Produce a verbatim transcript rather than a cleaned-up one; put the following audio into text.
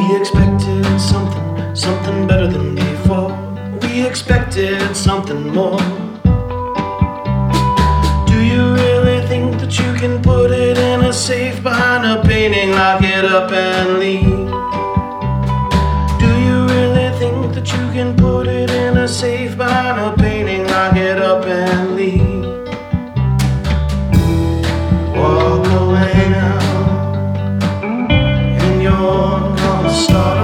We expected something, something better than before. We expected something more. Do you really think that you can put it in a safe behind a painting, lock it up and leave? Do you really think that you can put it in a safe behind a painting, lock it up and leave? Walk away now, and you're gonna start